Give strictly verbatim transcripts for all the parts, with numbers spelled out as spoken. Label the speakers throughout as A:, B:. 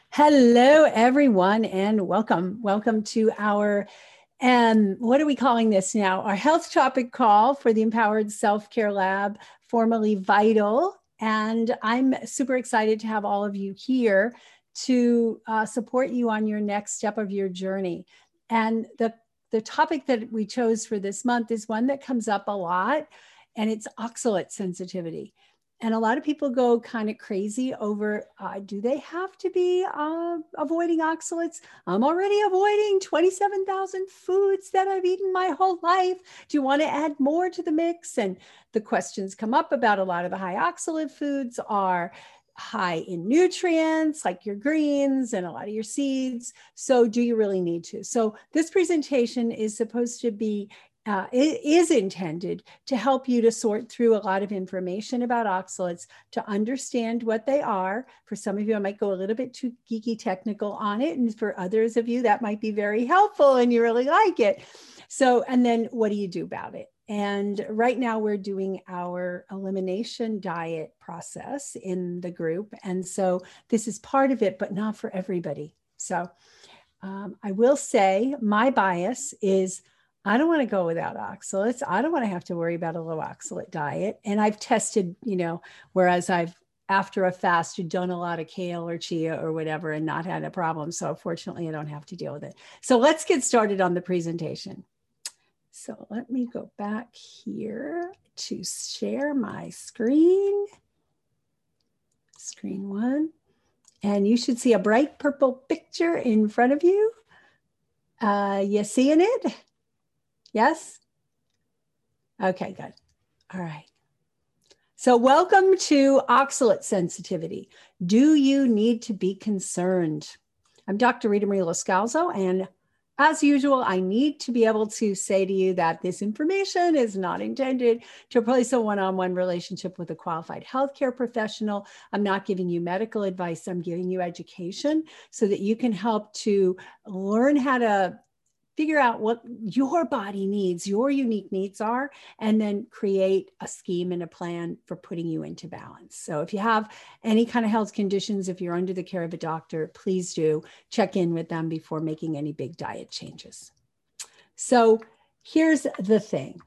A: Hello, everyone, and welcome. Welcome to our, um, what are we calling this now? Our health topic call for the Empowered Self-Care Lab, formerly Vital. And I'm super excited to have all of you here to uh, support you on your next step of your journey. And the, the topic that we chose for this month is one that comes up a lot, and it's oxalate sensitivity. And a lot of people go kind of crazy over, uh, do they have to be uh, avoiding oxalates? I'm already avoiding twenty-seven thousand foods that I've eaten my whole life. Do you want to add more to the mix? And the questions come up about a lot of the high oxalate foods are high in nutrients, like your greens and a lot of your seeds. So do you really need to? So this presentation is supposed to be Uh, it is intended to help you to sort through a lot of information about oxalates, to understand what they are. For some of you, I might go a little bit too geeky technical on it. And for others of you, that might be very helpful and you really like it. So, and then what do you do about it? And right now we're doing our elimination diet process in the group. And so this is part of it, but not for everybody. So um, I will say my bias is I don't want to go without oxalates. I don't want to have to worry about a low oxalate diet. And I've tested, you know, whereas I've, after a fast, you've done a lot of kale or chia or whatever and not had a problem. So fortunately, I don't have to deal with it. So let's get started on the presentation. So let me go back here to share my screen. Screen one. And you should see a bright purple picture in front of you. Uh, you seeing it? Yes? Okay, good. All right. So welcome to oxalate sensitivity. Do you need to be concerned? I'm Doctor Rita Marie Loscalzo, and as usual, I need to be able to say to you that this information is not intended to replace a one-on-one relationship with a qualified healthcare professional. I'm not giving you medical advice. I'm giving you education so that you can help to learn how to figure out what your body needs, your unique needs are, and then create a scheme and a plan for putting you into balance. So if you have any kind of health conditions, if you're under the care of a doctor, please do check in with them before making any big diet changes. So here's the thing.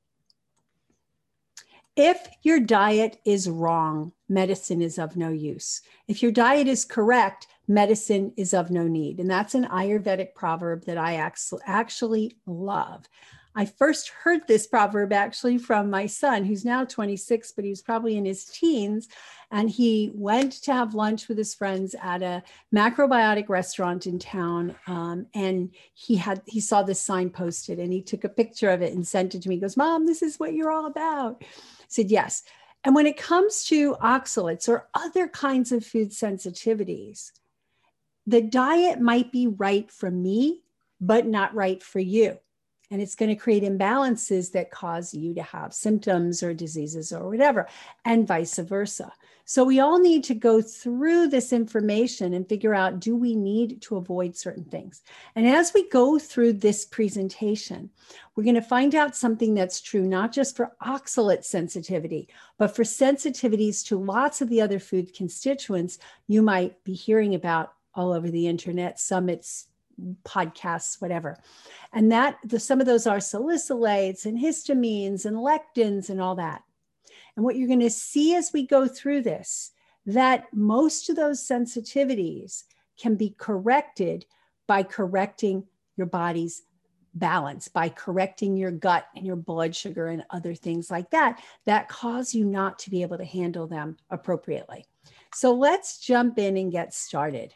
A: If your diet is wrong, medicine is of no use. If your diet is correct, medicine is of no need. And that's an Ayurvedic proverb that I actually love. I first heard this proverb actually from my son, who's now twenty-six, but he was probably in his teens. And he went to have lunch with his friends at a macrobiotic restaurant in town. Um, and he had he saw this sign posted and he took a picture of it and sent it to me. He goes, "Mom, this is what you're all about." I said, yes. And when it comes to oxalates or other kinds of food sensitivities, the diet might be right for me, but not right for you. And it's going to create imbalances that cause you to have symptoms or diseases or whatever, and vice versa. So we all need to go through this information and figure out, do we need to avoid certain things? And as we go through this presentation, we're going to find out something that's true, not just for oxalate sensitivity, but for sensitivities to lots of the other food constituents you might be hearing about all over the internet, summits, podcasts, whatever. And that the, some of those are salicylates and histamines and lectins and all that. And what you're going to see as we go through this, that most of those sensitivities can be corrected by correcting your body's balance, by correcting your gut and your blood sugar and other things like that, that cause you not to be able to handle them appropriately. So let's jump in and get started.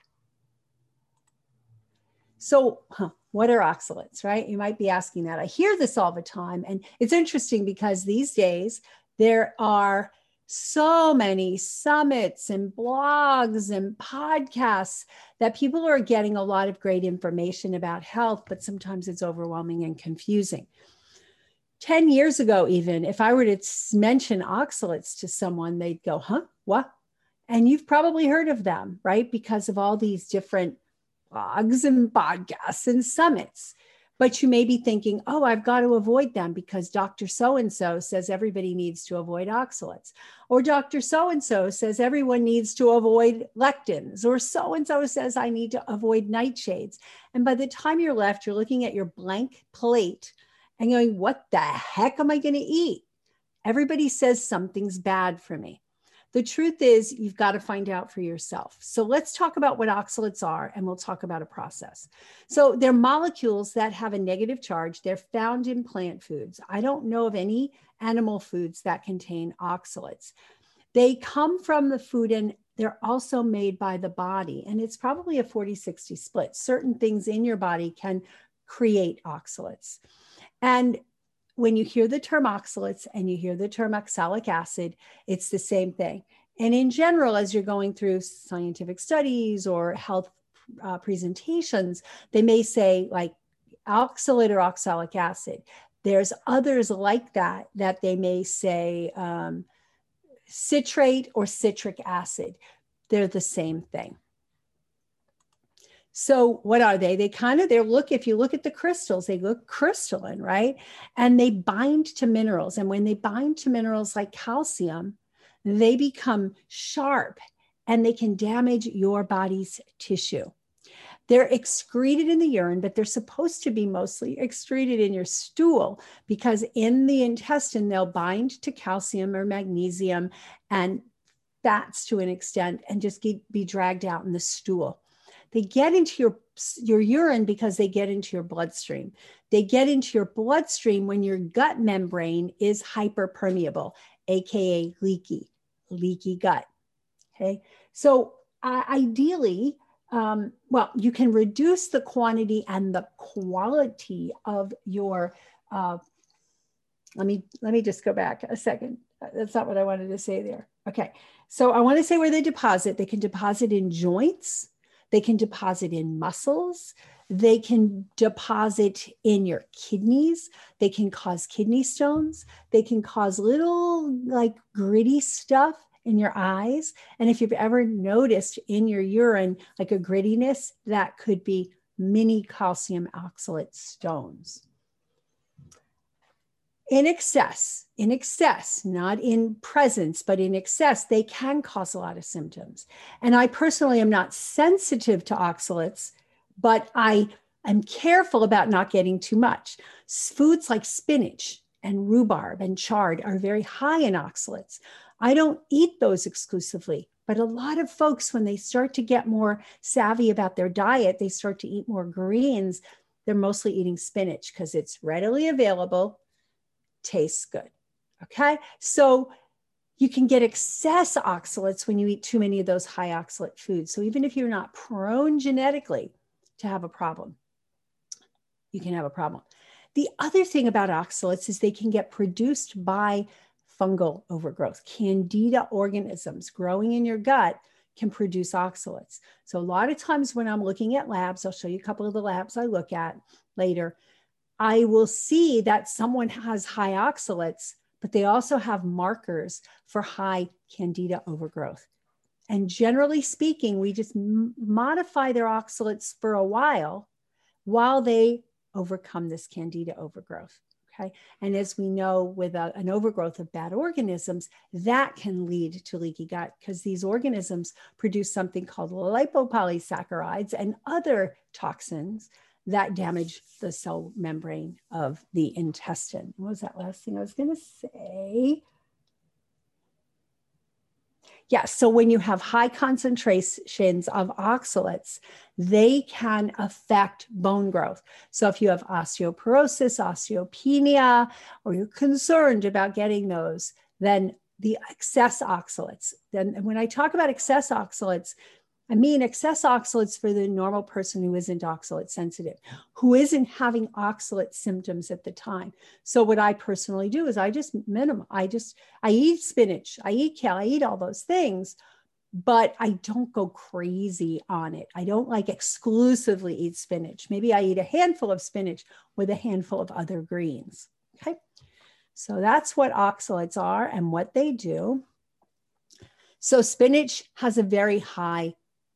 A: So huh, what are oxalates, right? You might be asking that. I hear this all the time. And it's interesting because these days there are so many summits and blogs and podcasts that people are getting a lot of great information about health, but sometimes it's overwhelming and confusing. ten years ago, even, if I were to mention oxalates to someone, they'd go, huh, what? And you've probably heard of them, right? Because of all these different blogs and podcasts and summits. But you may be thinking, oh, I've got to avoid them because Doctor So-and-so says everybody needs to avoid oxalates. Or Doctor So-and-so says everyone needs to avoid lectins. Or so-and-so says I need to avoid nightshades. And by the time you're left, you're looking at your blank plate and going, what the heck am I going to eat? Everybody says something's bad for me. The truth is, you've got to find out for yourself. So let's talk about what oxalates are, and we'll talk about a process. So they're molecules that have a negative charge. They're found in plant foods. I don't know of any animal foods that contain oxalates. They come from the food, and they're also made by the body. And it's probably a forty sixty split. Certain things in your body can create oxalates. And when you hear the term oxalates and you hear the term oxalic acid, it's the same thing. And in general, as you're going through scientific studies or health uh, presentations, they may say like oxalate or oxalic acid. There's others like that, that they may say um, citrate or citric acid. They're the same thing. So what are they? They kind of, they look, if you look at the crystals, they look crystalline, right? And they bind to minerals. And when they bind to minerals like calcium, they become sharp and they can damage your body's tissue. They're excreted in the urine, but they're supposed to be mostly excreted in your stool because in the intestine, they'll bind to calcium or magnesium and fats to an extent and just get, be dragged out in the stool. They get into your, your urine because they get into your bloodstream. They get into your bloodstream when your gut membrane is hyperpermeable, A K A leaky, leaky gut. Okay. So uh, ideally, um, well, you can reduce the quantity and the quality of your, uh, let me, let me just go back a second. That's not what I wanted to say there. Okay. So I want to say where they deposit. They can deposit in joints. They can deposit in muscles. They can deposit in your kidneys. They can cause kidney stones. They can cause little like gritty stuff in your eyes. And if you've ever noticed in your urine, like a grittiness, that could be mini calcium oxalate stones. In excess, in excess, not in presence, but in excess, they can cause a lot of symptoms. And I personally am not sensitive to oxalates, but I am careful about not getting too much. Foods like spinach and rhubarb and chard are very high in oxalates. I don't eat those exclusively, but a lot of folks, when they start to get more savvy about their diet, they start to eat more greens. They're mostly eating spinach because it's readily available. Tastes good. Okay. So you can get excess oxalates when you eat too many of those high oxalate foods. So even if you're not prone genetically to have a problem, you can have a problem. The other thing about oxalates is they can get produced by fungal overgrowth. Candida organisms growing in your gut can produce oxalates. So a lot of times when I'm looking at labs, I'll show you a couple of the labs I look at later, I will see that someone has high oxalates, but they also have markers for high candida overgrowth. And generally speaking, we just m- modify their oxalates for a while, while they overcome this candida overgrowth. Okay. And as we know, with a, an overgrowth of bad organisms, that can lead to leaky gut because these organisms produce something called lipopolysaccharides and other toxins that damage the cell membrane of the intestine. What was that last thing I was going to say? Yeah, so when you have high concentrations of oxalates, they can affect bone growth. So if you have osteoporosis, osteopenia, or you're concerned about getting those, then the excess oxalates, then when I talk about excess oxalates, I mean excess oxalates for the normal person who isn't oxalate sensitive, who isn't having oxalate symptoms at the time. So what I personally do is I just minimum, I just, I eat spinach, I eat kale, I eat all those things, but I don't go crazy on it. I don't like exclusively eat spinach. Maybe I eat a handful of spinach with a handful of other greens. Okay. So that's what oxalates are and what they do. So spinach has a very high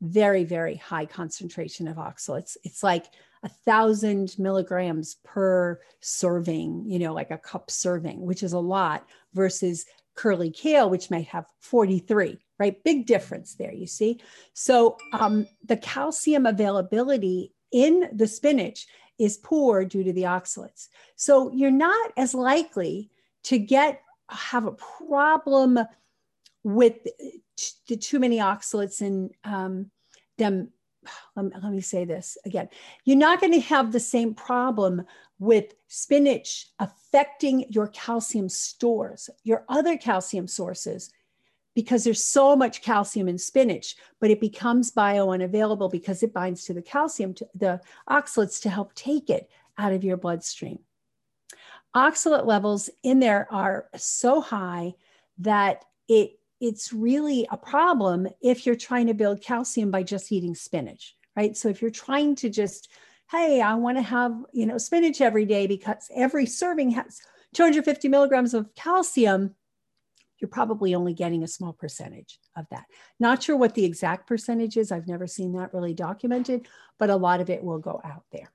A: very, very high concentration of oxalates. It's like a thousand milligrams per serving, you know, like a cup serving, which is a lot, versus curly kale, which might have forty-three, right? Big difference there, you see? So um, the calcium availability in the spinach is poor due to the oxalates. So you're not as likely to get, have a problem with the too many oxalates in um, them. Let me, let me say this again. You're not going to have the same problem with spinach affecting your calcium stores, your other calcium sources, because there's so much calcium in spinach, but it becomes bio-unavailable because it binds to the calcium, to the oxalates, to help take it out of your bloodstream. Oxalate levels in there are so high that it it's really a problem if you're trying to build calcium by just eating spinach, right? So if you're trying to just, hey, I want to have, you know, spinach every day because every serving has two hundred fifty milligrams of calcium, you're probably only getting a small percentage of that. Not sure what the exact percentage is. I've never seen that really documented, but a lot of it will go out there.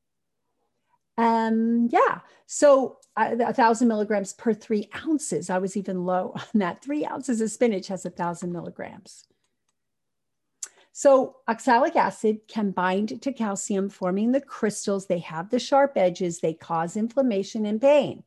A: Um, yeah, so uh, a thousand milligrams per three ounces. I was even low on that. Three ounces of spinach has a thousand milligrams. So oxalic acid can bind to calcium, forming the crystals. They have the sharp edges. They cause inflammation and pain.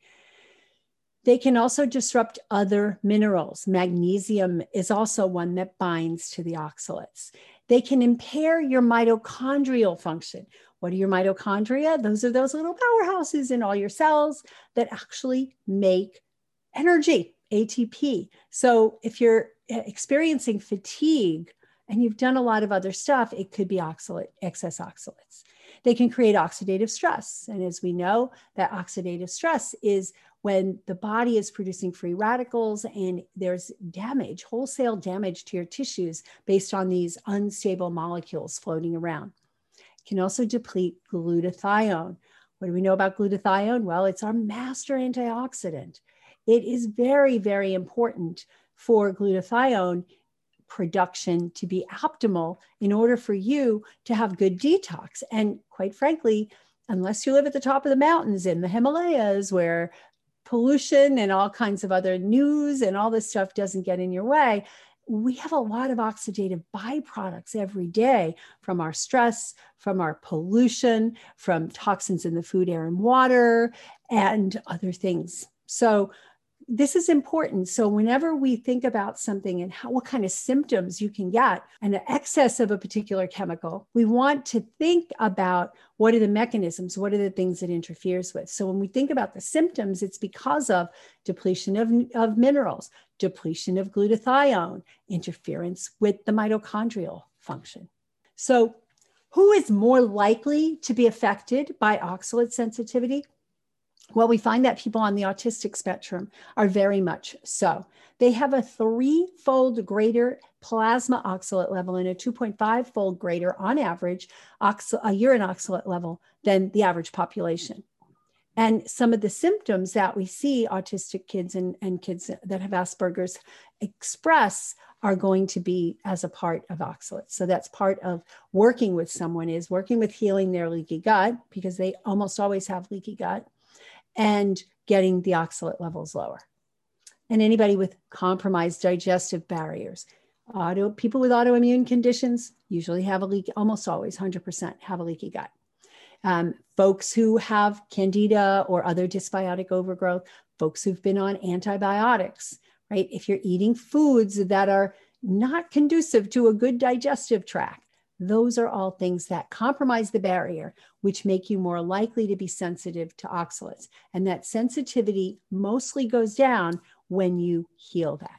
A: They can also disrupt other minerals. Magnesium is also one that binds to the oxalates. They can impair your mitochondrial function. What are your mitochondria? Those are those little powerhouses in all your cells that actually make energy, A T P. So if you're experiencing fatigue and you've done a lot of other stuff, it could be oxalate, excess oxalates. They can create oxidative stress. And as we know, that oxidative stress is when the body is producing free radicals and there's damage, wholesale damage to your tissues based on these unstable molecules floating around. It can also deplete glutathione. What do we know about glutathione? Well, it's our master antioxidant. It is very, very important for glutathione production to be optimal in order for you to have good detox. And quite frankly, unless you live at the top of the mountains in the Himalayas where pollution and all kinds of other news and all this stuff doesn't get in your way, we have a lot of oxidative byproducts every day from our stress, from our pollution, from toxins in the food, air, and water, and other things. So this is important. So whenever we think about something and how, what kind of symptoms you can get and the excess of a particular chemical, we want to think about what are the mechanisms, what are the things it interferes with. So when we think about the symptoms, it's because of depletion of, of minerals, depletion of glutathione, interference with the mitochondrial function. So who is more likely to be affected by oxalate sensitivity? Well, we find that people on the autistic spectrum are very much so. They have a three-fold greater plasma oxalate level and a two point five fold greater, on average, oxal- a urine oxalate level than the average population. And some of the symptoms that we see autistic kids and, and kids that have Asperger's express are going to be as a part of oxalates. So that's part of working with someone, is working with healing their leaky gut, because they almost always have leaky gut, and getting the oxalate levels lower. And anybody with compromised digestive barriers, auto, people with autoimmune conditions usually have a leak, almost always one hundred percent have a leaky gut. Um, folks who have candida or other dysbiotic overgrowth, folks who've been on antibiotics, right? If you're eating foods that are not conducive to a good digestive tract, those are all things that compromise the barrier, which make you more likely to be sensitive to oxalates. And that sensitivity mostly goes down when you heal that.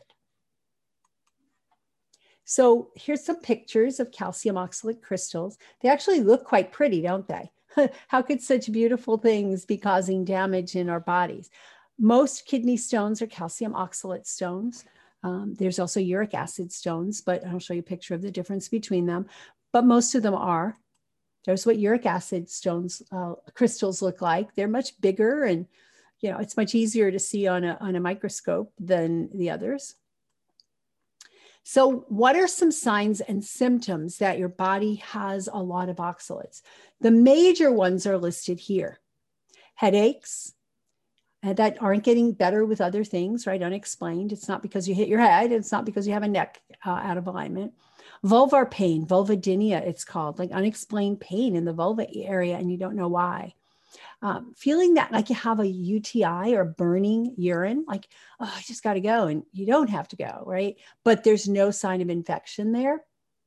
A: So here's some pictures of calcium oxalate crystals. They actually look quite pretty, don't they? How could such beautiful things be causing damage in our bodies? Most kidney stones are calcium oxalate stones. Um, there's also uric acid stones, but I'll show you a picture of the difference between them. But most of them are. There's what uric acid stones, uh, crystals look like. They're much bigger, and you know, it's much easier to see on a, on a microscope than the others. So what are some signs and symptoms that your body has a lot of oxalates? The major ones are listed here. Headaches, and that aren't getting better with other things, right? Unexplained. It's not because you hit your head. It's not because you have a neck uh, out of alignment. Vulvar pain, vulvodynia, it's called, like unexplained pain in the vulva area, and you don't know why. Um, feeling that like you have a U T I or burning urine, like, oh, I just got to go. And you don't have to go, right? But there's no sign of infection there.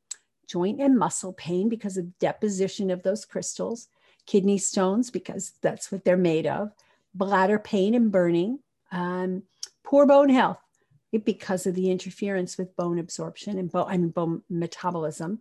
A: Joint and muscle pain because of deposition of those crystals. Kidney stones because that's what they're made of. Bladder pain and burning. Um, poor bone health because of the interference with bone absorption and bone, I mean, bone metabolism.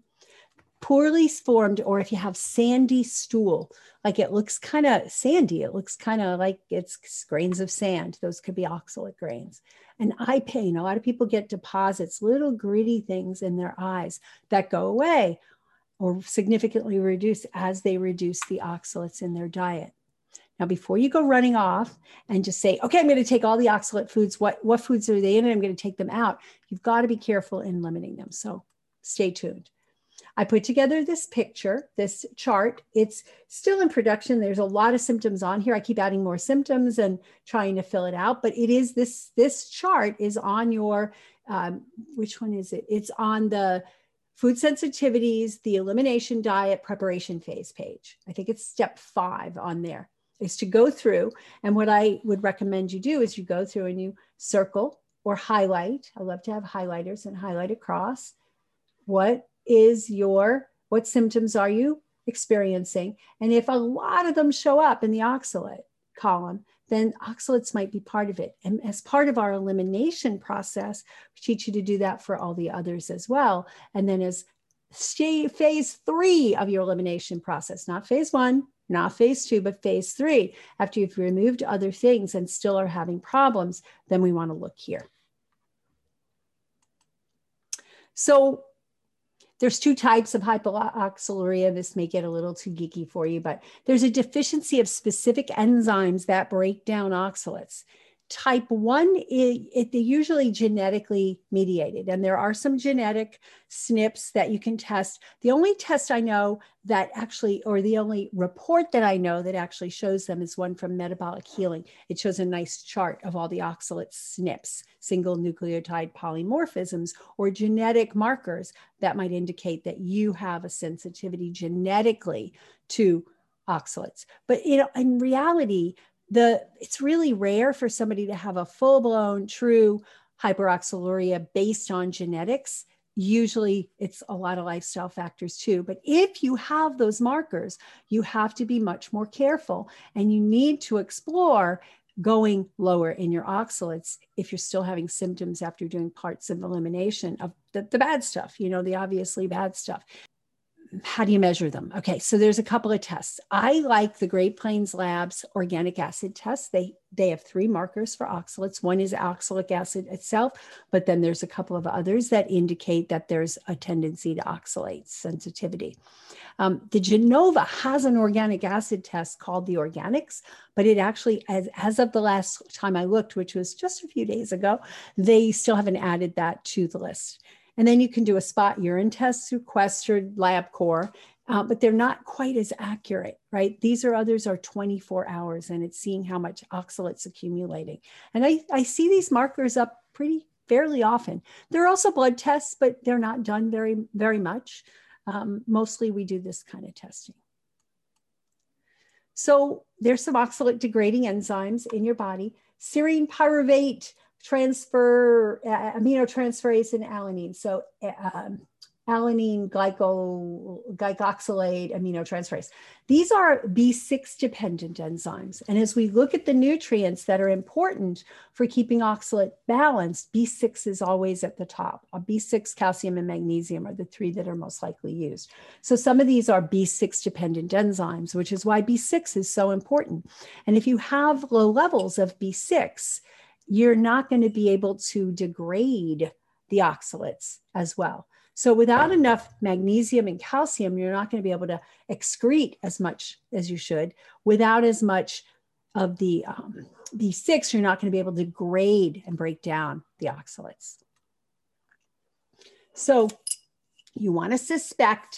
A: Poorly formed, or if you have sandy stool, like it looks kind of sandy, it looks kind of like it's grains of sand. Those could be oxalate grains. And eye pain, a lot of people get deposits, little gritty things in their eyes that go away or significantly reduce as they reduce the oxalates in their diet. Now, before you go running off and just say, okay, I'm going to take all the oxalate foods, what, what foods are they in? And I'm going to take them out. You've got to be careful in limiting them. So stay tuned. I put together this picture, this chart. It's still in production. There's a lot of symptoms on here. I keep adding more symptoms and trying to fill it out, but it is this, this chart is on your, um, which one is it? It's on the food sensitivities, the elimination diet preparation phase page. I think it's step five on there, is to go through. And what I would recommend you do is you go through and you circle or highlight. I love to have highlighters and highlight across. What is your, what symptoms are you experiencing? And if a lot of them show up in the oxalate column, then oxalates might be part of it. And as part of our elimination process, we teach you to do that for all the others as well. And then as stay phase three of your elimination process, not phase one, not phase two, but phase three, after you've removed other things and still are having problems, then we want to look here. So there's two types of hyperoxaluria. This may get a little too geeky for you, but there's a deficiency of specific enzymes that break down oxalates. Type one, it, it, they're usually genetically mediated, and there are some genetic S N Ps that you can test. The only test I know that actually, or the only report that I know that actually shows them is one from Metabolic Healing. It shows a nice chart of all the oxalate S N Ps, single nucleotide polymorphisms, or genetic markers that might indicate that you have a sensitivity genetically to oxalates. But you know, in reality, The, it's really rare for somebody to have a full-blown true hyperoxaluria based on genetics. Usually it's a lot of lifestyle factors too. But if you have those markers, you have to be much more careful, and you need to explore going lower in your oxalates if you're still having symptoms after doing parts of elimination of the, the bad stuff, you know, the obviously bad stuff. How do you measure them? Okay, so there's a couple of tests. I like the Great Plains Labs organic acid test. They, they have three markers for oxalates. One is oxalic acid itself, but then there's a couple of others that indicate that there's a tendency to oxalate sensitivity. Um, the Genova has an organic acid test called the Organics, but it actually, as, as of the last time I looked, which was just a few days ago, they still haven't added that to the list. And then you can do a spot urine test through Quest or LabCorp, uh, but they're not quite as accurate, right? These are others are twenty-four hours, and it's seeing how much oxalate's accumulating. And I, I see these markers up pretty fairly often. There are also blood tests, but they're not done very, very much. Um, mostly we do this kind of testing. So there's some oxalate degrading enzymes in your body. Serine pyruvate transfer, uh, aminotransferase and alanine. So um, alanine, glyco, glycoxylate, aminotransferase. These are B six dependent enzymes. And as we look at the nutrients that are important for keeping oxalate balanced, B six is always at the top. Uh, B six, calcium, and magnesium are the three that are most likely used. So some of these are B six dependent enzymes, which is why B six is so important. And if you have low levels of B six, you're not going to be able to degrade the oxalates as well. So without enough magnesium and calcium, you're not going to be able to excrete as much as you should. Without as much of the um, B six, you're not going to be able to degrade and break down the oxalates. So you want to suspect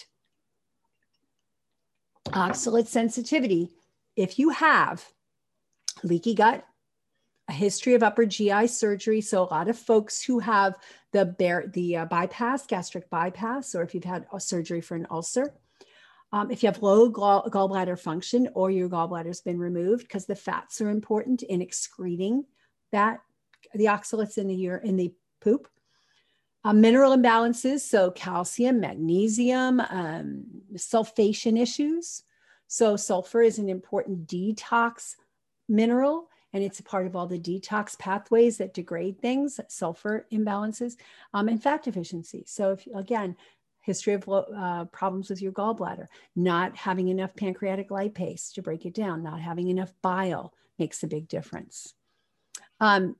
A: oxalate sensitivity if you have leaky gut, a history of upper G I surgery. So a lot of folks who have the bear, the uh, bypass, gastric bypass, or if you've had a surgery for an ulcer, um, if you have low gall, gallbladder function or your gallbladder's been removed, because the fats are important in excreting that, the oxalates in the urine, in the poop. Uh, mineral imbalances, so calcium, magnesium, um, sulfation issues. So sulfur is an important detox mineral, and it's a part of all the detox pathways that degrade things, sulfur imbalances, um, and fat deficiency. So if, again, history of uh, problems with your gallbladder, not having enough pancreatic lipase to break it down, not having enough bile makes a big difference. Um,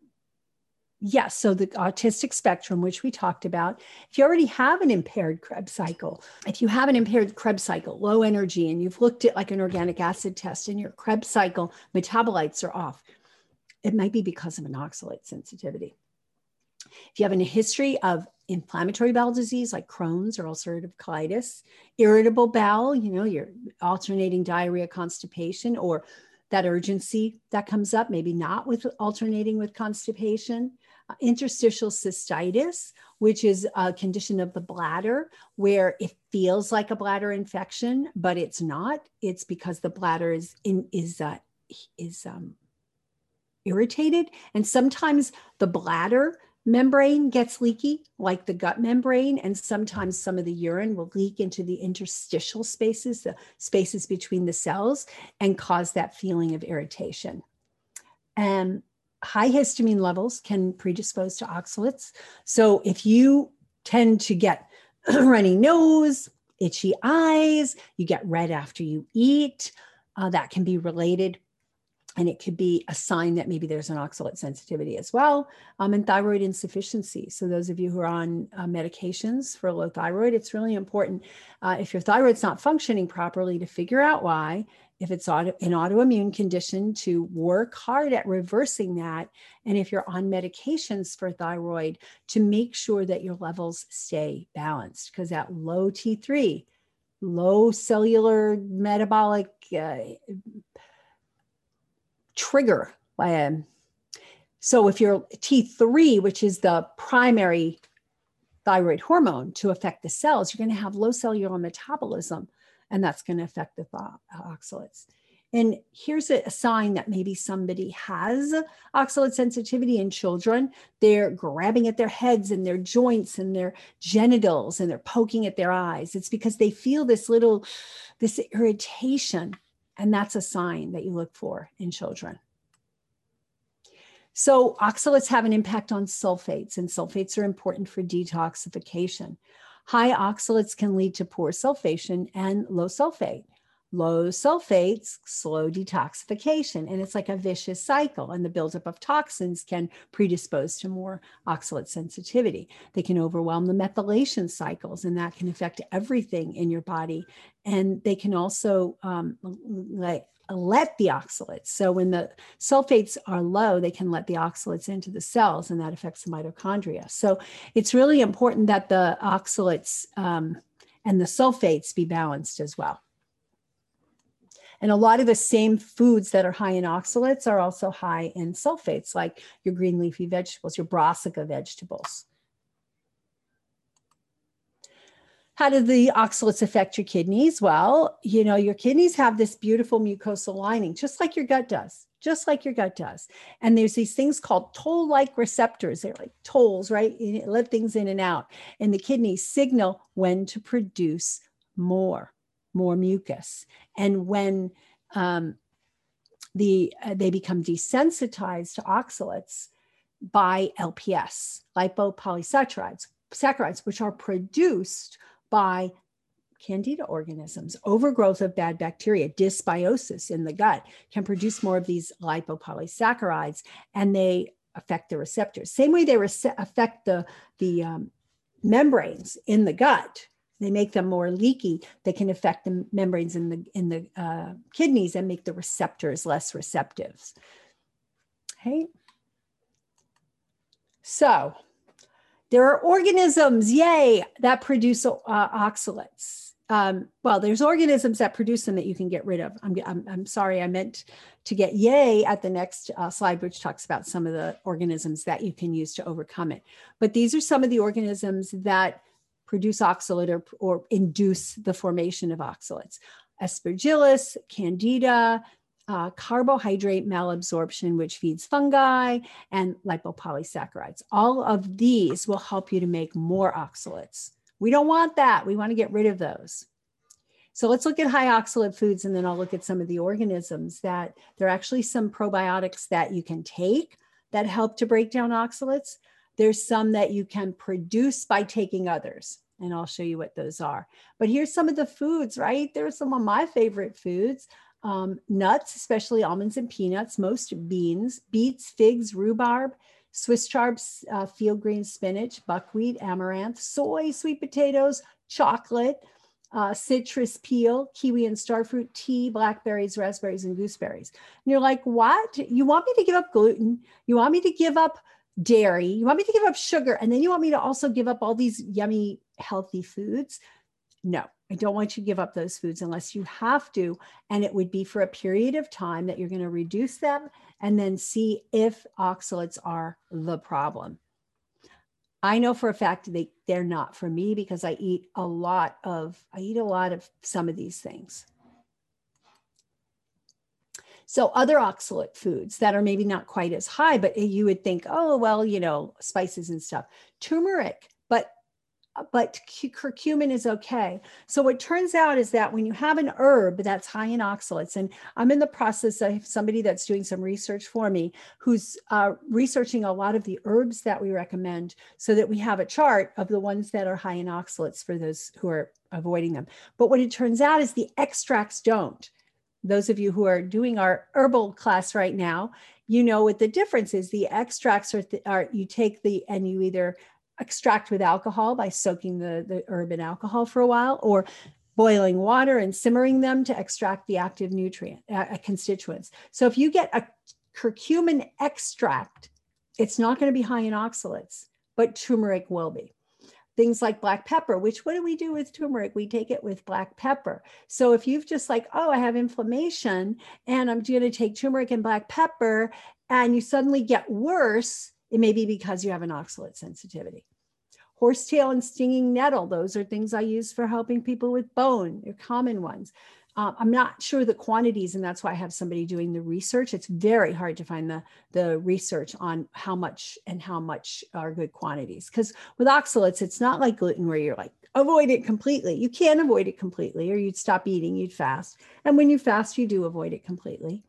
A: Yes, so the autistic spectrum, which we talked about, if you already have an impaired Krebs cycle, if you have an impaired Krebs cycle, low energy, and you've looked at like an organic acid test and your Krebs cycle metabolites are off, it might be because of an oxalate sensitivity. If you have a history of inflammatory bowel disease like Crohn's or ulcerative colitis, irritable bowel, you know, you're alternating diarrhea, constipation, or that urgency that comes up, maybe not with alternating with constipation. Uh, interstitial cystitis, which is a condition of the bladder where it feels like a bladder infection, but it's not. It's because the bladder is in, is uh, is um, irritated, and sometimes the bladder membrane gets leaky, like the gut membrane, and sometimes some of the urine will leak into the interstitial spaces, the spaces between the cells, and cause that feeling of irritation. And high histamine levels can predispose to oxalates. So if you tend to get runny nose, itchy eyes, you get red after you eat, uh, that can be related. And it could be a sign that maybe there's an oxalate sensitivity as well, um, and thyroid insufficiency. So those of you who are on uh, medications for low thyroid, it's really important uh, if your thyroid's not functioning properly to figure out why. If it's auto, an autoimmune condition, to work hard at reversing that. And if you're on medications for thyroid, to make sure that your levels stay balanced, because that low T three, low cellular metabolic uh, trigger. Um, so if you're T three, which is the primary thyroid hormone to affect the cells, you're going to have low cellular metabolism, and that's going to affect the th- oxalates. And here's a, a sign that maybe somebody has oxalate sensitivity in children. They're grabbing at their heads and their joints and their genitals, and they're poking at their eyes. It's because they feel this little, this irritation. And that's a sign that you look for in children. So oxalates have an impact on sulfates, and sulfates are important for detoxification. High oxalates can lead to poor sulfation and low sulfate. Low sulfates slow detoxification, and it's like a vicious cycle, and the buildup of toxins can predispose to more oxalate sensitivity. They can overwhelm the methylation cycles, and that can affect everything in your body. And they can also um, like let the oxalates. So when the sulfates are low, they can let the oxalates into the cells, and that affects the mitochondria. So it's really important that the oxalates um, and the sulfates be balanced as well. And a lot of the same foods that are high in oxalates are also high in sulfates, like your green leafy vegetables, your brassica vegetables. How do the oxalates affect your kidneys? Well, you know, your kidneys have this beautiful mucosal lining, just like your gut does, just like your gut does. And there's these things called toll-like receptors. They're like tolls, right? You let things in and out. And the kidneys signal when to produce more. more mucus. And when um, the uh, they become desensitized to oxalates by L P S, lipopolysaccharides, saccharides, which are produced by candida organisms, overgrowth of bad bacteria, dysbiosis in the gut can produce more of these lipopolysaccharides, and they affect the receptors. Same way they rece- affect the, the um, membranes in the gut. They make them more leaky. They can affect the membranes in the in the uh, kidneys and make the receptors less receptive. Okay. So There are organisms, yay, that produce uh, oxalates. Um, well, there's organisms that produce them that you can get rid of. I'm, I'm, I'm sorry, I meant to get yay at the next uh, slide, which talks about some of the organisms that you can use to overcome it. But these are some of the organisms that produce oxalate or, or induce the formation of oxalates. Aspergillus, Candida, uh, carbohydrate malabsorption, which feeds fungi, and lipopolysaccharides. All of these will help you to make more oxalates. We don't want that. We want to get rid of those. So let's look at high oxalate foods, and then I'll look at some of the organisms that there are actually some probiotics that you can take that help to break down oxalates. There's some that you can produce by taking others, and I'll show you what those are. But here's some of the foods, right? There are some of my favorite foods. Um, nuts, especially almonds and peanuts, most beans, beets, figs, rhubarb, Swiss chard, uh, field green spinach, buckwheat, amaranth, soy, sweet potatoes, chocolate, uh, citrus peel, kiwi and starfruit, tea, blackberries, raspberries, and gooseberries. And you're like, what? You want me to give up gluten? You want me to give up dairy? You want me to give up sugar? And then you want me to also give up all these yummy, healthy foods? No, I don't want you to give up those foods unless you have to. And it would be for a period of time that you're going to reduce them and then see if oxalates are the problem. I know for a fact they, they're not for me because I eat a lot of, I eat a lot of some of these things. So other oxalate foods that are maybe not quite as high, but you would think, oh, well, you know, spices and stuff. Turmeric, but but curcumin is okay. So what turns out is that when you have an herb that's high in oxalates, and I'm in the process of somebody that's doing some research for me, who's uh, researching a lot of the herbs that we recommend so that we have a chart of the ones that are high in oxalates for those who are avoiding them. But what it turns out is the extracts don't. Those of you who are doing our herbal class right now, you know what the difference is. The extracts are, th- are you take the, and you either extract with alcohol by soaking the, the herb in alcohol for a while, or boiling water and simmering them to extract the active nutrient uh, constituents. So if you get a curcumin extract, it's not going to be high in oxalates, but turmeric will be. Things like black pepper, which what do we do with turmeric? We take it with black pepper. So if you've just like, oh, I have inflammation and I'm going to take turmeric and black pepper, and you suddenly get worse, it may be because you have an oxalate sensitivity. Horsetail and stinging nettle, those are things I use for helping people with bone. They're common ones. Um, I'm not sure the quantities, and that's why I have somebody doing the research. It's very hard to find the, the research on how much and how much are good quantities. Because with oxalates, it's not like gluten where you're like, avoid it completely. You can't avoid it completely, or you'd stop eating, you'd fast. And when you fast, you do avoid it completely.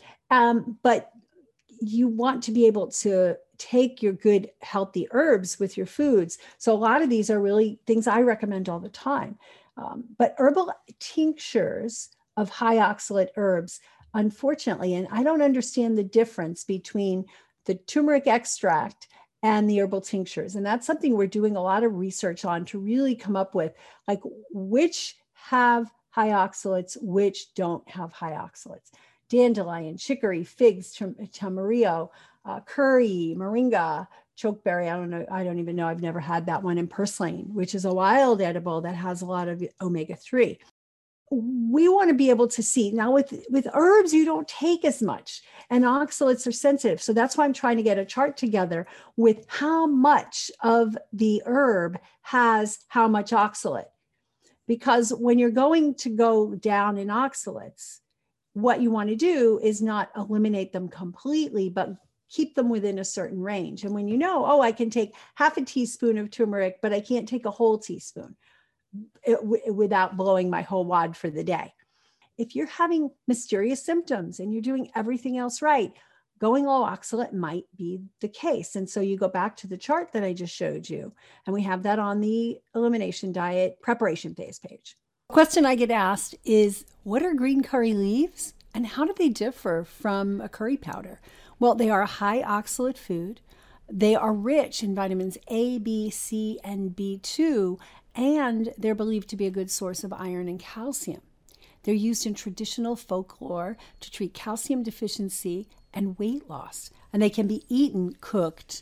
A: Um, but you want to be able to take your good, healthy herbs with your foods. So a lot of these are really things I recommend all the time. Um, but herbal tinctures of high oxalate herbs, unfortunately, and I don't understand the difference between the turmeric extract and the herbal tinctures. And that's something we're doing a lot of research on to really come up with, like, which have high oxalates, which don't have high oxalates. Dandelion, chicory, figs, tamarillo, uh, curry, moringa, chokeberry. I don't know. I don't even know. I've never had that one. And purslane, which is a wild edible that has a lot of omega three. We want to be able to see now with, with herbs, you don't take as much, and oxalates are sensitive. So that's why I'm trying to get a chart together with how much of the herb has how much oxalate. Because when you're going to go down in oxalates, what you want to do is not eliminate them completely, but keep them within a certain range. And when you know, oh, I can take half a teaspoon of turmeric, but I can't take a whole teaspoon it, w- without blowing my whole wad for the day. If you're having mysterious symptoms and you're doing everything else right, going low oxalate might be the case. And so you go back to the chart that I just showed you, and we have that on the elimination diet preparation phase page. The question I get asked is, what are green curry leaves and how do they differ from a curry powder? Well, they are a high oxalate food. They are rich in vitamins A, B, C, and B two, and they're believed to be a good source of iron and calcium. They're used in traditional folklore to treat calcium deficiency and weight loss, and they can be eaten cooked,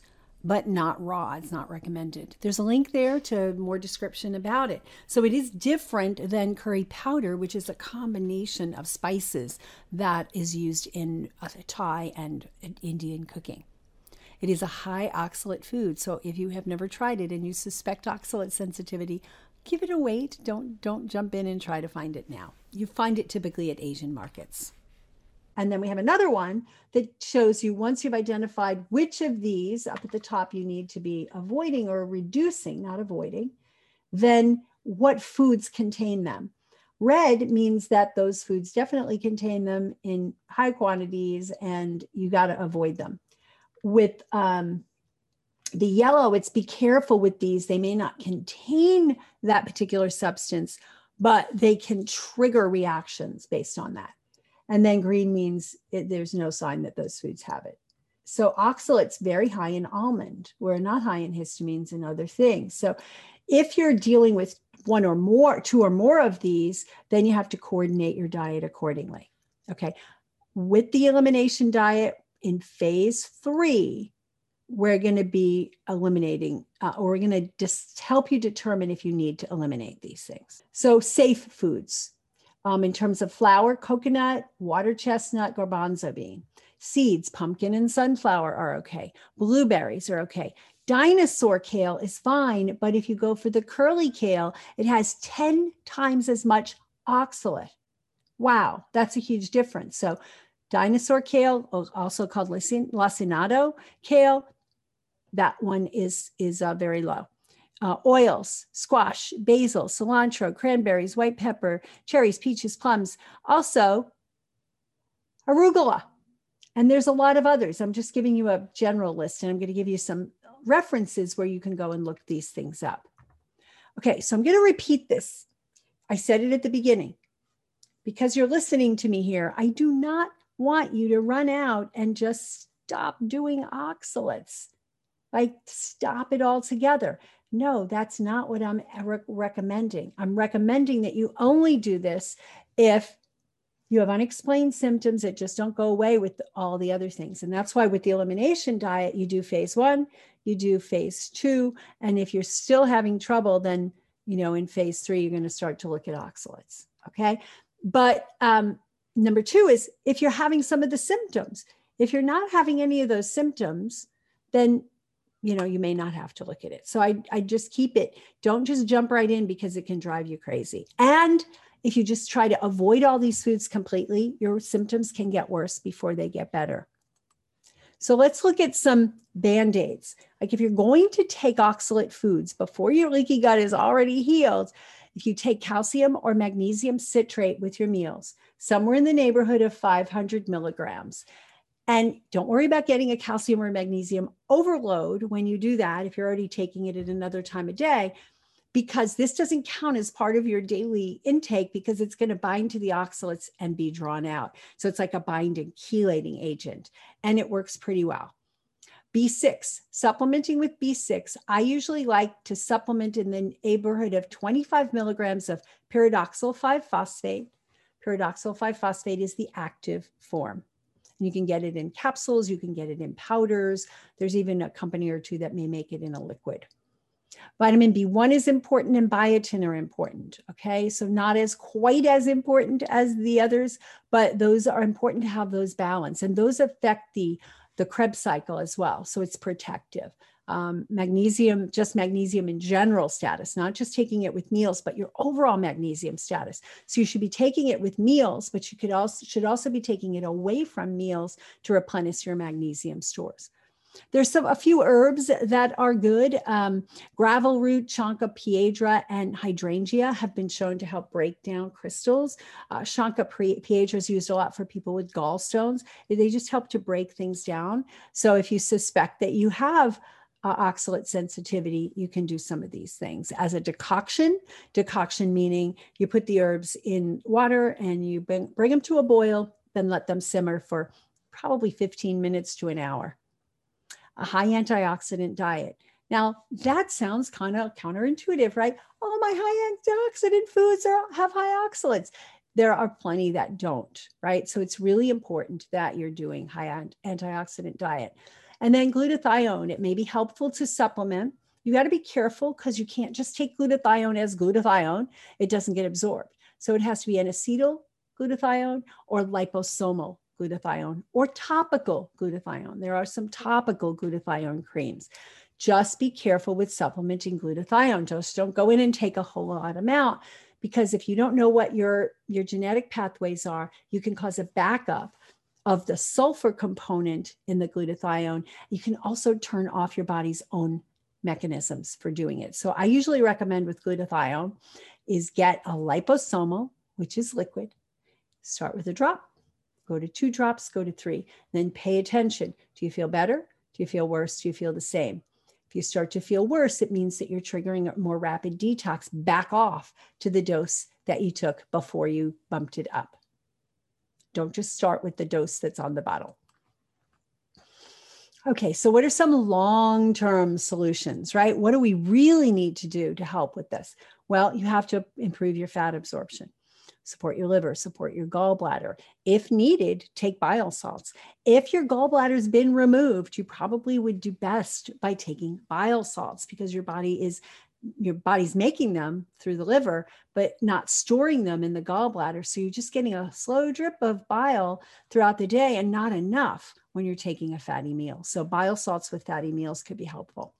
A: but not raw. It's not recommended. There's a link there to more description about it. So it is different than curry powder, which is a combination of spices that is used in Thai and Indian cooking. It is a high oxalate food. So if you have never tried it and you suspect oxalate sensitivity, give it a wait. Don't, don't jump in and try to find it now. You find it typically at Asian markets. And then we have another one that shows you, once you've identified which of these up at the top you need to be avoiding or reducing, not avoiding, then what foods contain them. Red means that those foods definitely contain them in high quantities and you got to avoid them. With um, the yellow, it's be careful with these. They may not contain that particular substance, but they can trigger reactions based on that. And then green means it, there's no sign that those foods have it. So oxalate's very high in almond. We're not high in histamines and other things. So if you're dealing with one or more, two or more of these, then you have to coordinate your diet accordingly. Okay. With the elimination diet in phase three, we're going to be eliminating, uh, or we're going to just help you determine if you need to eliminate these things. So safe foods. Um, in terms of flour, coconut, water chestnut, garbanzo bean. Seeds, pumpkin and sunflower are okay. Blueberries are okay. Dinosaur kale is fine, but if you go for the curly kale, it has ten times as much oxalate. Wow, that's a huge difference. So dinosaur kale, also called lacinato kale, that one is, is uh, very low. Uh, oils, squash, basil, cilantro, cranberries, white pepper, cherries, peaches, plums, also arugula. And there's a lot of others. I'm just giving you a general list, and I'm going to give you some references where you can go and look these things up. Okay, so I'm going to repeat this. I said it at the beginning. Because you're listening to me here, I do not want you to run out and just stop doing oxalates. Like, stop it altogether. No, that's not what I'm re- recommending. I'm recommending that you only do this if you have unexplained symptoms that just don't go away with all the other things. And that's why with the elimination diet, you do phase one, you do phase two. And if you're still having trouble, then, you know, in phase three, you're going to start to look at oxalates. Okay. But um, number two is if you're having some of the symptoms, if you're not having any of those symptoms, then you know, you may not have to look at it. So I, I just keep it. Don't just jump right in because it can drive you crazy. And if you just try to avoid all these foods completely, your symptoms can get worse before they get better. So let's look at some Band-Aids. Like if you're going to take oxalate foods before your leaky gut is already healed, if you take calcium or magnesium citrate with your meals, somewhere in the neighborhood of five hundred milligrams. And don't worry about getting a calcium or magnesium overload when you do that, if you're already taking it at another time of day, because this doesn't count as part of your daily intake because it's going to bind to the oxalates and be drawn out. So it's like a binding, chelating agent, and it works pretty well. B six, supplementing with B six, I usually like to supplement in the neighborhood of twenty-five milligrams of pyridoxal five phosphate. Pyridoxal five phosphate is the active form. You can get it in capsules, you can get it in powders. There's even a company or two that may make it in a liquid. Vitamin B one is important and biotin are important, okay? So not as quite as important as the others, but those are important to have those balance. And those affect the, the Krebs cycle as well, so it's protective. Um, magnesium, just magnesium in general status, not just taking it with meals, but your overall magnesium status. So you should be taking it with meals, but you could also should also be taking it away from meals to replenish your magnesium stores. There's some, a few herbs that are good. Um, gravel root, Chanca piedra, and hydrangea have been shown to help break down crystals. Uh, Chanca piedra is used a lot for people with gallstones. They just help to break things down. So if you suspect that you have Uh, oxalate sensitivity, you can do some of these things as a decoction. Decoction meaning you put the herbs in water and you bring, bring them to a boil, then let them simmer for probably fifteen minutes to an hour. A high antioxidant diet. Now that sounds kind of counterintuitive, right? Oh, my high antioxidant foods are, have high oxalates. There are plenty that don't, right? So it's really important that you're doing high antioxidant diet. And then glutathione, it may be helpful to supplement. You got to be careful because you can't just take glutathione as glutathione. It doesn't get absorbed. So it has to be an acetyl glutathione or liposomal glutathione or topical glutathione. There are some topical glutathione creams. Just be careful with supplementing glutathione. Just don't go in and take a whole lot amount, because if you don't know what your, your genetic pathways are, you can cause a backup of the sulfur component in the glutathione. You can also turn off your body's own mechanisms for doing it. So I usually recommend with glutathione is get a liposomal, which is liquid. Start with a drop, go to two drops, go to three, then pay attention. Do you feel better? Do you feel worse? Do you feel the same? If you start to feel worse, it means that you're triggering a more rapid detox. Back off to the dose that you took before you bumped it up. Don't just start with the dose that's on the bottle. Okay, so what are some long-term solutions, right? What do we really need to do to help with this? Well, you have to improve your fat absorption, support your liver, support your gallbladder. If needed, take bile salts. If your gallbladder's been removed, you probably would do best by taking bile salts, because your body is your body's making them through the liver, but not storing them in the gallbladder. So you're just getting a slow drip of bile throughout the day and not enough when you're taking a fatty meal. So bile salts with fatty meals could be helpful.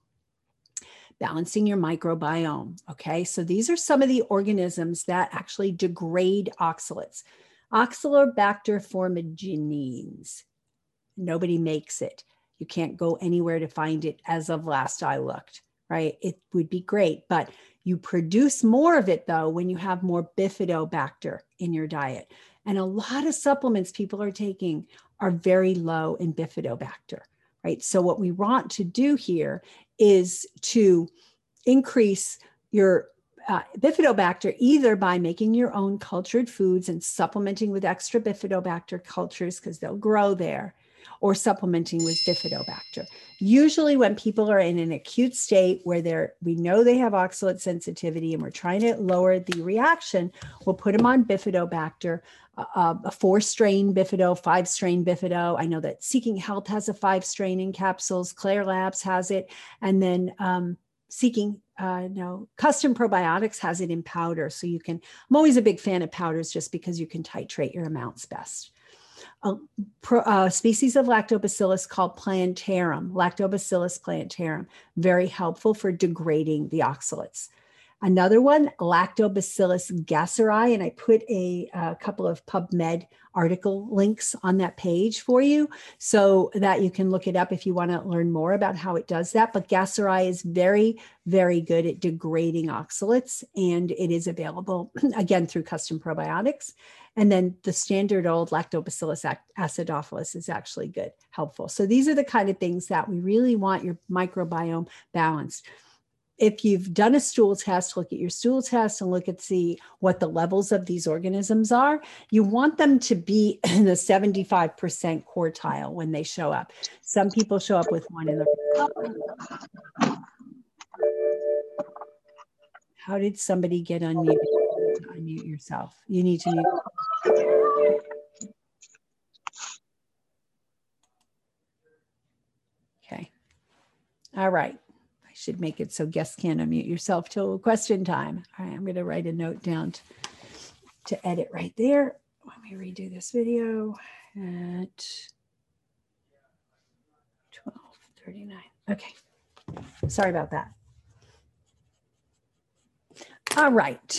A: Balancing your microbiome. Okay, so these are some of the organisms that actually degrade oxalates. Oxalobacter formigenes. Nobody makes it. You can't go anywhere to find it as of last I looked, right? It would be great, but you produce more of it though when you have more bifidobacter in your diet. And a lot of supplements people are taking are very low in bifidobacter, right? So what we want to do here is to increase your uh, bifidobacter either by making your own cultured foods and supplementing with extra bifidobacter cultures because they'll grow there, or supplementing with bifidobacter. Usually when people are in an acute state where they're, we know they have oxalate sensitivity and we're trying to lower the reaction, we'll put them on bifidobacter, uh, a four strain bifido, five strain bifido. I know that Seeking Health has a five strain in capsules, Claire Labs has it. And then um, Seeking, uh, no, Custom Probiotics has it in powder. So you can, I'm always a big fan of powders just because you can titrate your amounts best. A, pro, a species of lactobacillus called plantarum, Lactobacillus plantarum, very helpful for degrading the oxalates. Another one, Lactobacillus gasseri, and I put a, a couple of PubMed article links on that page for you so that you can look it up if you want to learn more about how it does that. But gasseri is very, very good at degrading oxalates, and it is available, again, through Custom Probiotics. And then the standard old Lactobacillus acidophilus is actually good, helpful. So these are the kind of things that we really want your microbiome balanced. If you've done a stool test, look at your stool test and look at see what the levels of these organisms are. You want them to be in the seventy-five percent quartile when they show up. Some people show up with one in the... How did somebody get unmuted? Unmute yourself. You need to mute. Okay. All right. Should make it so guests can't unmute yourself till question time. All right, I'm going to write a note down to, to edit right there. Let me redo this video at twelve thirty-nine. Okay, sorry about that. All right.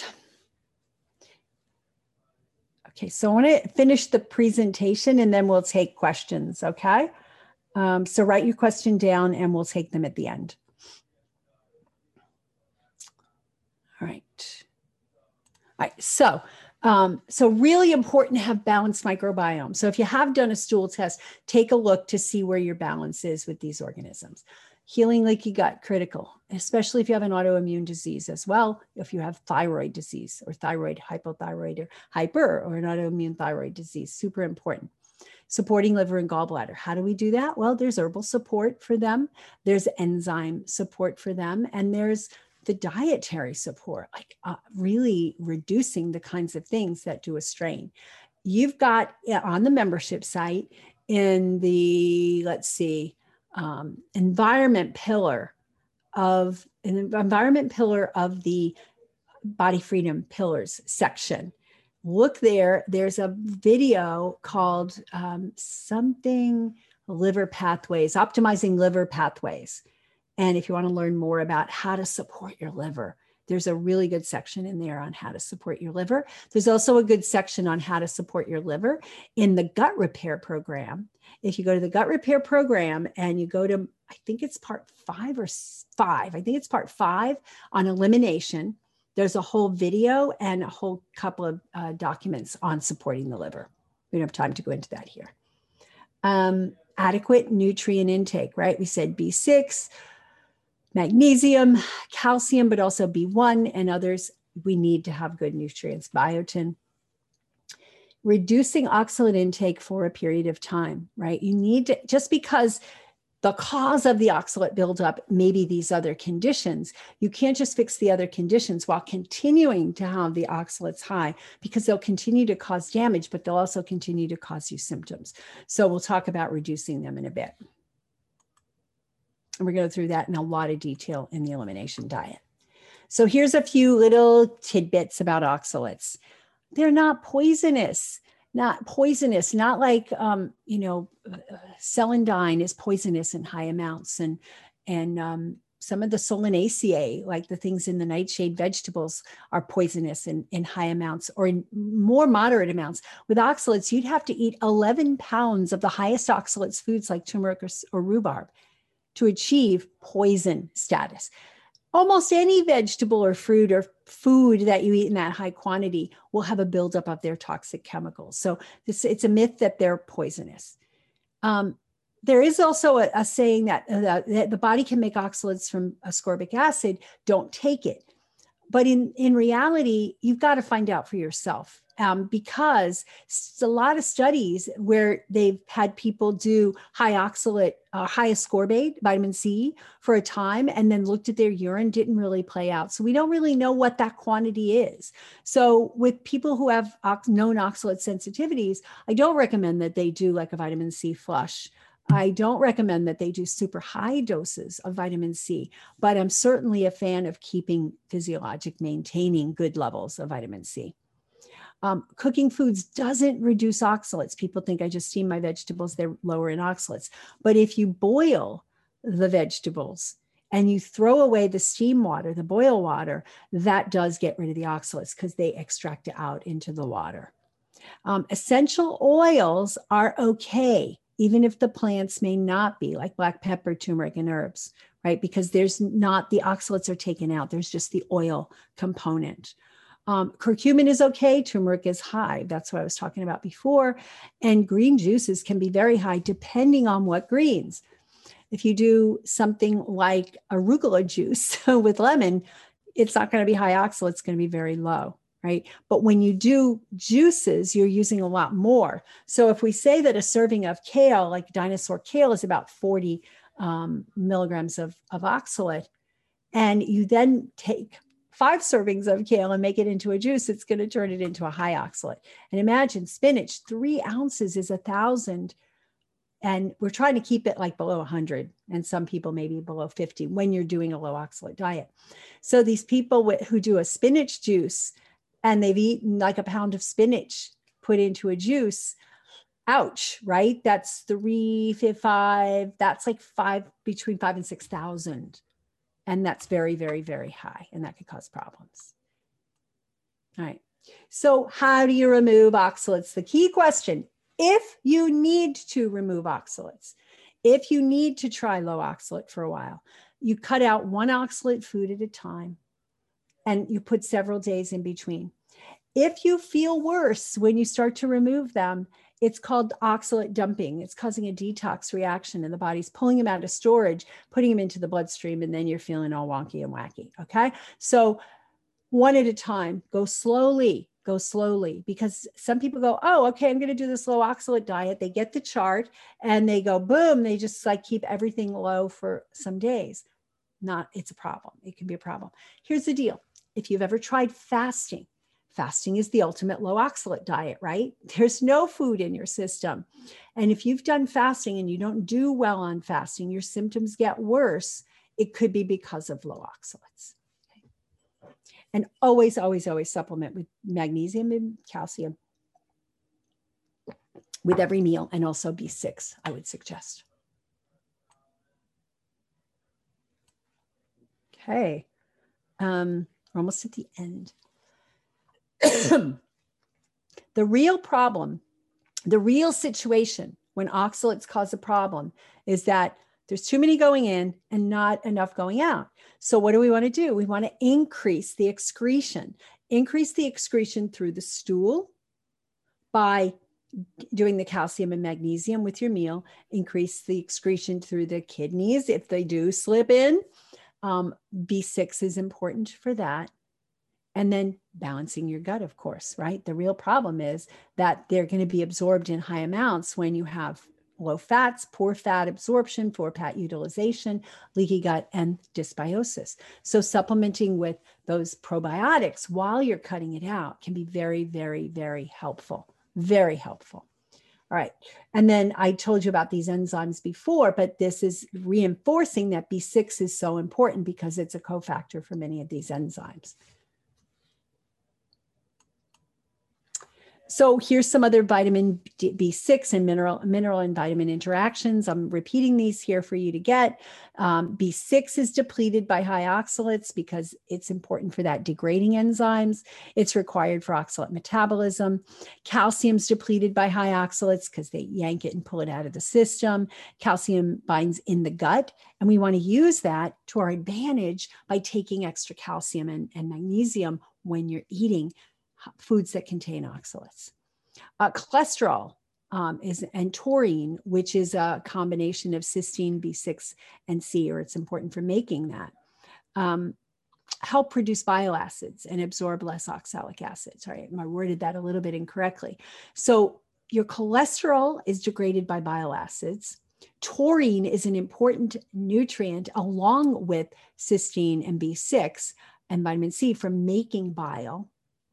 A: Okay, so I want to finish the presentation and then we'll take questions, okay? Um, so write your question down and we'll take them at the end. All right. All right. So, um, so really important to have balanced microbiome. So if you have done a stool test, take a look to see where your balance is with these organisms. Healing leaky gut, critical, especially if you have an autoimmune disease as well. If you have thyroid disease or thyroid hypothyroid or hyper or an autoimmune thyroid disease, super important. Supporting liver and gallbladder. How do we do that? Well, there's herbal support for them. There's enzyme support for them. And there's the dietary support, like uh, really reducing the kinds of things that do a strain. You've got on the membership site in the, let's see, um, environment pillar of an environment pillar of the Body Freedom Pillars section. Look there. There's a video called um, something liver pathways, optimizing liver pathways. And if you want to learn more about how to support your liver, there's a really good section in there on how to support your liver. There's also a good section on how to support your liver in the gut repair program. If you go to the gut repair program and you go to, I think it's part five or five, I think it's part five on elimination, there's a whole video and a whole couple of uh, documents on supporting the liver. We don't have time to go into that here. Um, adequate nutrient intake, right? We said B six, magnesium, calcium, but also B one and others. We need to have good nutrients, biotin. Reducing oxalate intake for a period of time, right? You need to, just because the cause of the oxalate buildup may be these other conditions, you can't just fix the other conditions while continuing to have the oxalates high, because they'll continue to cause damage, but they'll also continue to cause you symptoms. So we'll talk about reducing them in a bit. And we're going to go through that in a lot of detail in the elimination diet. So here's a few little tidbits about oxalates. They're not poisonous, not poisonous, not like, um, you know, celandine is poisonous in high amounts. And, and um, some of the solanaceae, like the things in the nightshade vegetables, are poisonous in, in high amounts or in more moderate amounts. With oxalates, you'd have to eat eleven pounds of the highest oxalates foods like turmeric or, or rhubarb to achieve poison status. Almost any vegetable or fruit or food that you eat in that high quantity will have a buildup of their toxic chemicals. So this, it's a myth that they're poisonous. Um, there is also a, a saying that, uh, that the body can make oxalates from ascorbic acid. Don't take it. But in, in reality, you've got to find out for yourself. Um, because it's a lot of studies where they've had people do high oxalate, uh, high ascorbate, vitamin C for a time, and then looked at their urine, didn't really play out. So we don't really know what that quantity is. So with people who have ox- known oxalate sensitivities, I don't recommend that they do like a vitamin C flush. I don't recommend that they do super high doses of vitamin C, but I'm certainly a fan of keeping physiologic, maintaining good levels of vitamin C. Um, cooking foods doesn't reduce oxalates. People think I just steam my vegetables, they're lower in oxalates. But if you boil the vegetables and you throw away the steam water, the boil water, that does get rid of the oxalates because they extract it out into the water. Um, essential oils are okay, even if the plants may not be, like black pepper, turmeric, and herbs, right? Because there's not, the oxalates are taken out. There's just the oil component. Um, curcumin is okay. Turmeric is high. That's what I was talking about before. And green juices can be very high depending on what greens. If you do something like arugula juice with lemon, it's not going to be high oxalate. It's going to be very low, right? But when you do juices, you're using a lot more. So if we say that a serving of kale, like dinosaur kale, is about forty um, milligrams of, of oxalate, and you then take five servings of kale and make it into a juice, it's going to turn it into a high oxalate. And imagine spinach, three ounces is a thousand. And we're trying to keep it like below one hundred. And some people maybe below fifty when you're doing a low oxalate diet. So these people with, who do a spinach juice and they've eaten like a pound of spinach put into a juice, ouch, right? That's three, five, that's like five, between five and six thousand. And that's very, very, very high. And that could cause problems. All right. So how do you remove oxalates? The key question, if you need to remove oxalates, if you need to try low oxalate for a while, you cut out one oxalate food at a time and you put several days in between. If you feel worse when you start to remove them, it's called oxalate dumping. It's causing a detox reaction and the body's pulling them out of storage, putting them into the bloodstream, and then you're feeling all wonky and wacky, okay? So one at a time, go slowly, go slowly, because some people go, oh, okay, I'm gonna do this low oxalate diet. They get the chart and they go, boom, they just like keep everything low for some days. Not, it's a problem. It can be a problem. Here's the deal. If you've ever tried fasting, fasting is the ultimate low oxalate diet, right? There's no food in your system. And if you've done fasting and you don't do well on fasting, your symptoms get worse, it could be because of low oxalates. Okay. And always, always, always supplement with magnesium and calcium with every meal, and also B six, I would suggest. Okay. Um, we're almost at the end. The real problem, the real situation when oxalates cause a problem is that there's too many going in and not enough going out. So what do we want to do? We want to increase the excretion, increase the excretion through the stool by doing the calcium and magnesium with your meal, increase the excretion through the kidneys if they do slip in. Um, B six is important for that. And then balancing your gut, of course, right? The real problem is that they're going to be absorbed in high amounts when you have low fats, poor fat absorption, poor fat utilization, leaky gut, and dysbiosis. So supplementing with those probiotics while you're cutting it out can be very, very, very helpful. Very helpful. All right. And then I told you about these enzymes before, but this is reinforcing that B six is so important because it's a cofactor for many of these enzymes. So here's some other vitamin B six and mineral, mineral and vitamin interactions. I'm repeating these here for you to get. Um, B six is depleted by high oxalates because it's important for that degrading enzymes. It's required for oxalate metabolism. Calcium's depleted by high oxalates because they yank it and pull it out of the system. Calcium binds in the gut, and we want to use that to our advantage by taking extra calcium and, and magnesium when you're eating foods that contain oxalates. Uh, cholesterol um, is and taurine, which is a combination of cysteine, B six, and C, or it's important for making that, um, help produce bile acids and absorb less oxalic acid. Sorry, I worded that a little bit incorrectly. So your cholesterol is degraded by bile acids. Taurine is an important nutrient along with cysteine and B six and vitamin C for making bile.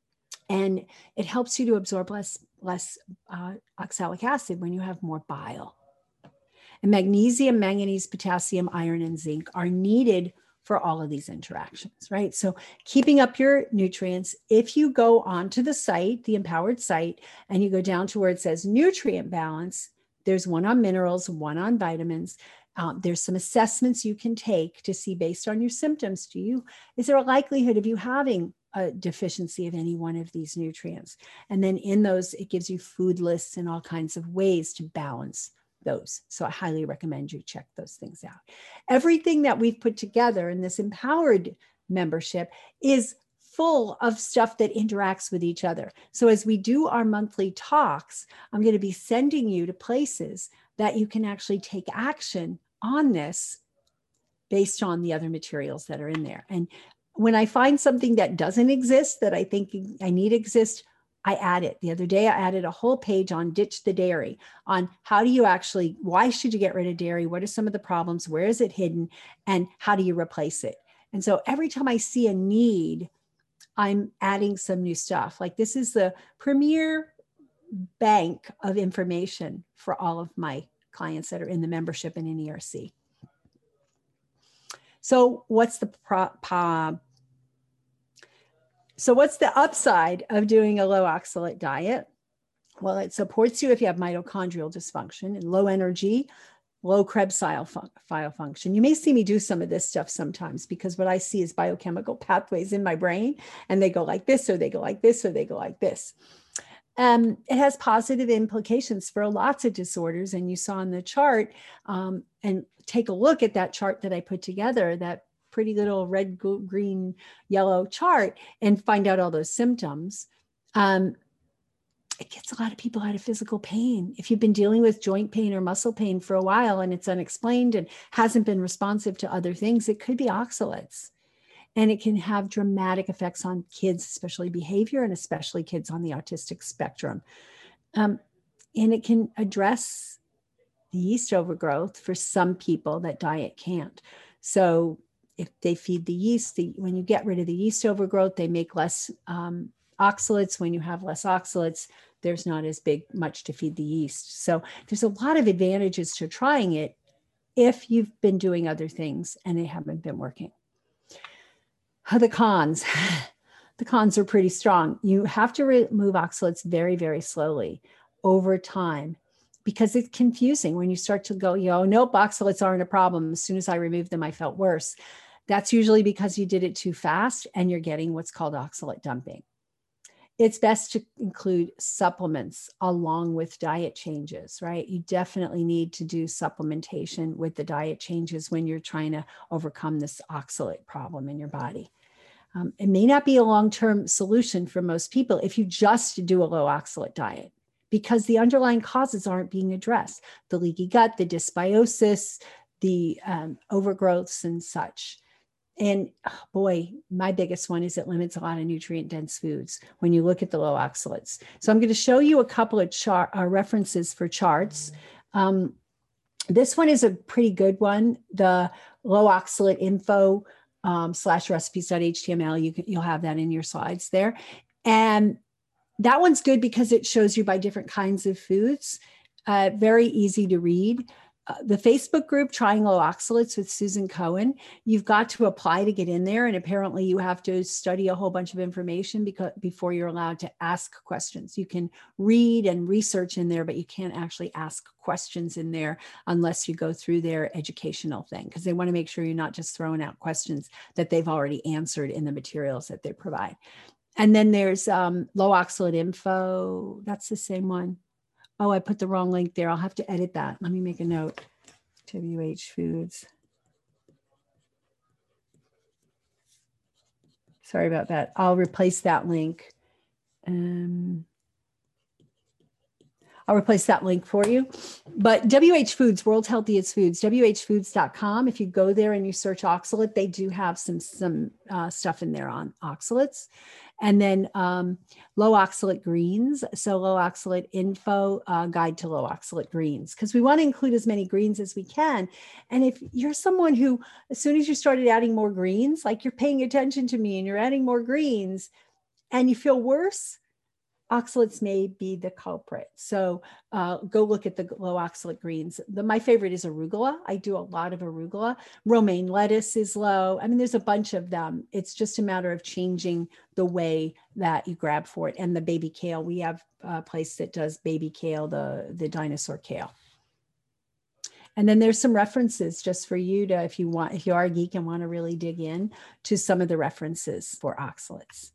A: And it helps you to absorb less, less uh, oxalic acid when you have more bile. And magnesium, manganese, potassium, iron, and zinc are needed for all of these interactions, right? So keeping up your nutrients, if you go onto the site, the Empowered site, and you go down to where it says nutrient balance, there's one on minerals, one on vitamins. Um, there's some assessments you can take to see based on your symptoms. Do you, is there a likelihood of you having a deficiency of any one of these nutrients? And then in those, it gives you food lists and all kinds of ways to balance those. So I highly recommend you check those things out. Everything that we've put together in this Empowered membership is full of stuff that interacts with each other. So as we do our monthly talks, I'm going to be sending you to places that you can actually take action on this based on the other materials that are in there. And when I find something that doesn't exist that I think I need exist, I add it. The other day, I added a whole page on ditch the dairy, on how do you actually, why should you get rid of dairy? What are some of the problems? Where is it hidden? And how do you replace it? And so every time I see a need, I'm adding some new stuff. Like this is the premier bank of information for all of my clients that are in the membership and in E R C. So what's the pro, uh, so what's the upside of doing a low oxalate diet? Well, it supports you if you have mitochondrial dysfunction and low energy, low Krebs file function. You may see me do some of this stuff sometimes because what I see is biochemical pathways in my brain, and they go like this, or they go like this, or they go like this. Um, it has positive implications for lots of disorders. And you saw in the chart, um, and take a look at that chart that I put together, that pretty little red, green, yellow chart, and find out all those symptoms. Um, it gets a lot of people out of physical pain. If you've been dealing with joint pain or muscle pain for a while and it's unexplained and hasn't been responsive to other things, it could be oxalates. And it can have dramatic effects on kids, especially behavior, and especially kids on the autistic spectrum. Um, and it can address the yeast overgrowth for some people that diet can't. So if they feed the yeast, the, when you get rid of the yeast overgrowth, they make less um, oxalates. When you have less oxalates, there's not as big much to feed the yeast. So there's a lot of advantages to trying it if you've been doing other things and they haven't been working. The cons. The cons are pretty strong. You have to remove oxalates very, very slowly over time because it's confusing when you start to go, you know, nope, oxalates aren't a problem. As soon as I removed them, I felt worse. That's usually because you did it too fast and you're getting what's called oxalate dumping. It's best to include supplements along with diet changes, right? You definitely need to do supplementation with the diet changes when you're trying to overcome this oxalate problem in your body. Um, it may not be a long-term solution for most people if you just do a low oxalate diet because the underlying causes aren't being addressed. The leaky gut, the dysbiosis, the um, overgrowths and such. And oh boy, my biggest one is it limits a lot of nutrient dense foods when you look at the low oxalates. So I'm going to show you a couple of chart uh, references for charts. Um, this one is a pretty good one. The low oxalate info um, slash recipes.html. You can, you'll have that in your slides there. And that one's good because it shows you by different kinds of foods. Uh, very easy to read. Uh, the Facebook group, Trying Low Oxalates with Susan Cohen, you've got to apply to get in there. And apparently you have to study a whole bunch of information because, before you're allowed to ask questions. You can read and research in there, but you can't actually ask questions in there unless you go through their educational thing, because they want to make sure you're not just throwing out questions that they've already answered in the materials that they provide. And then there's um, Low Oxalate Info. That's the same one. Oh, I put the wrong link there. I'll have to edit that. Let me make a note. W H Foods. Sorry about that. I'll replace that link. Um, I'll replace that link for you. But W H Foods, World's Healthiest Foods, W H foods dot com. If you go there and you search oxalate, they do have some, some uh, stuff in there on oxalates. And then um, low oxalate greens. So low oxalate info, uh, guide to low oxalate greens, because we want to include as many greens as we can. And if you're someone who, as soon as you started adding more greens, like you're paying attention to me and you're adding more greens and you feel worse, oxalates may be the culprit. So uh, go look at the low oxalate greens. The, my favorite is arugula. I do a lot of arugula. Romaine lettuce is low. I mean, there's a bunch of them. It's just a matter of changing the way that you grab for it. And the baby kale, we have a place that does baby kale, the, the dinosaur kale. And then there's some references just for you to, if you want, if you are a geek and want to really dig in to some of the references for oxalates.